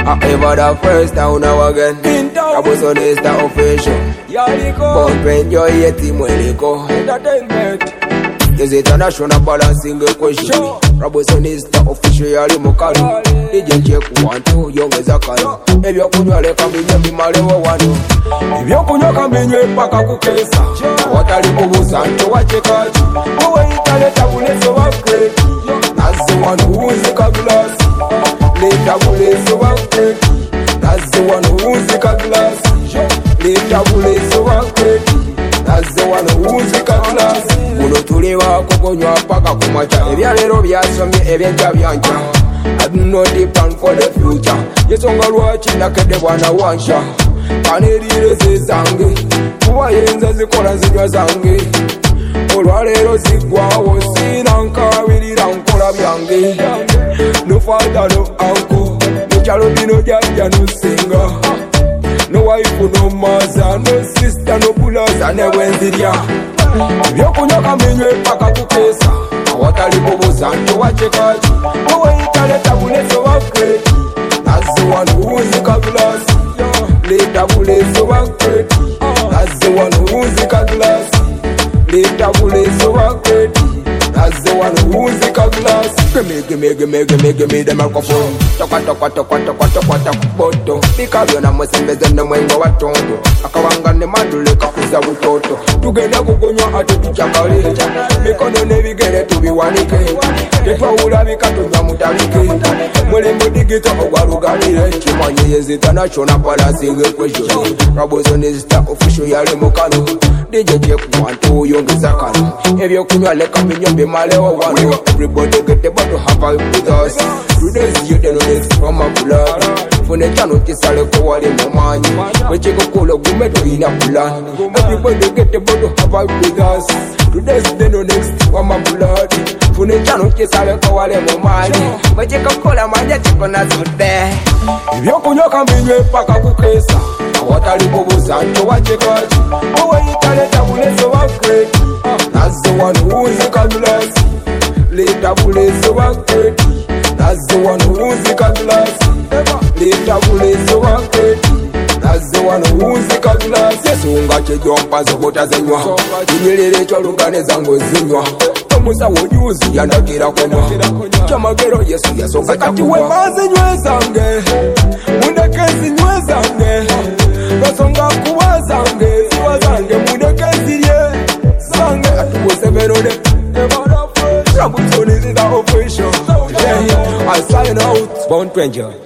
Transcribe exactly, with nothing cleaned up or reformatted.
I ever the first down now again. Rabosonista official. Born when you're eighteen Mweleko. Entertainment. Is international balancing a question. Rabosonista official yali mukalo. D J check one two yongeza kano. Ebyo kunywa leka binyo bimalewo wano. Ebyo kunywa kambinywe paka kukesa. Watali kubuza ncho wachekaji. Uwe italeta buleso wa kreki. That's the one who's a glass. Later buleso wa kreki. That's the one who's a glass. Later buleso wa kreki. That's the one who's a glass. Uno tulewa kukunywa paka kumacha. Ebya lero byasomye ebyenja byanja. I do not depend for the future. Yesonga lwachi nakede bwana wansha. Kanirire zizange. Kuwa yenza zikola zinywa zange. Olwalero zigwawo sina nkabirira nkola byange. No father no uncle. Mukyalo bino jajja no singa. No wife no mother. No sister no bulaza ne wenzirya. Ebyokunywa kambinywe paka kukesa. Awatali kubuza ncho wachekaji. Uwe italeta buleso wa kreki. That's the one who's a glass. Later buleso wa kreki. That's the one who's a glass. Later buleso wa kreki. That's the one who's a glass. Gimme, gimme, gimme, gimme, gimme the microphone. Toka, toka, toka, toka, toka, toka, boto. Bikabyo na mwesembeze ne mwengo watondo. Akawanga ne madule kakuza butoto. Tugenda kukunywa ate tuchakale. Mikono nebigere tubiwanike. Tetwawula bikatunywa mutalike. Mulembo digito ogwalugalire. Kimanye yezi international balancing equation. Rabosonista official yali mukano. D J check one two yongeza kano. Ebyo kunywa leka binyo bimalewo wano. Everybody get the bottle have a with us. Today's you don't know this from my blood. Fune chano kisale ko wali mumanyi. Wechiko kulo gume to ina plan. Everybody get the bottle have a with us. Today's the no next from my blood. Fune chano kisale ko wali mumanyi. Wechiko kulo manja chiko na zote. Ebyo kunywa kambinywe paka kukesa. Awatali kubuza ncho wachekaji. Uwe italeta buleso wa kreki. That's the one who's a glass. Later buleso wa kreki. That's the one who's a glass. Later buleso wa kreki. That's the one who's a glass. Yesunga chejompa zokota zenywa. Inyelele cholugane zango zinywa. Tomusa wojuzi yanakira kunywa. Chamagero yesu yasonga kati we mazi nywe zange. Mundekezi nywe zange. Basonga kuwa zange. Siwa zange mundekezi ye. Zange atuwe sevenode. Rabosonista official. Yeah, I sign out. Born to enjoy.